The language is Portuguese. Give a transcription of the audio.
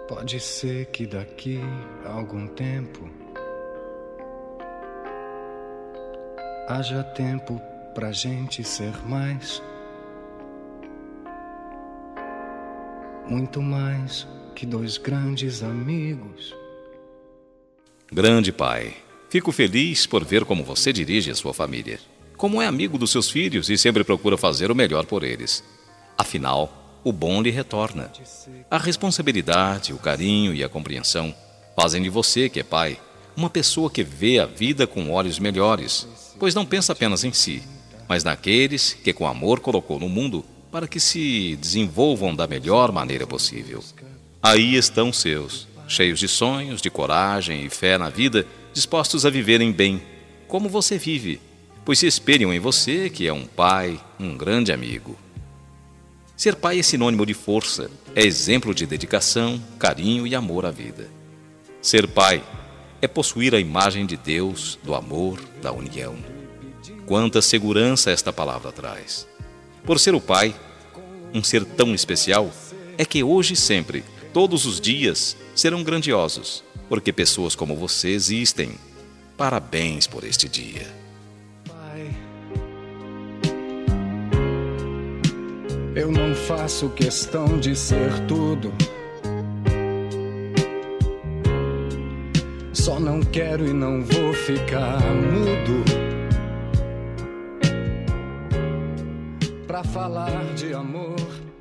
Pode ser que daqui a algum tempo haja tempo pra gente ser mais, muito mais que dois grandes amigos. Grande pai, fico feliz por ver como você dirige a sua família. Como é amigo dos seus filhos e sempre procura fazer o melhor por eles. Afinal, o bom lhe retorna. A responsabilidade, o carinho e a compreensão fazem de você, que é pai, uma pessoa que vê a vida com olhos melhores, pois não pensa apenas em si, mas naqueles que com amor colocou no mundo para que se desenvolvam da melhor maneira possível. Aí estão os seus, cheios de sonhos, de coragem e fé na vida, dispostos a viverem bem, como você vive, pois se espelham em você, que é um pai, um grande amigo. Ser pai é sinônimo de força, é exemplo de dedicação, carinho e amor à vida. Ser pai é possuir a imagem de Deus, do amor, da união. Quanta segurança esta palavra traz. Por ser o pai, um ser tão especial, é que hoje e sempre, todos os dias, serão grandiosos, porque pessoas como você existem. Parabéns por este dia. Eu não faço questão de ser tudo, só não quero e não vou ficar mudo pra falar de amor.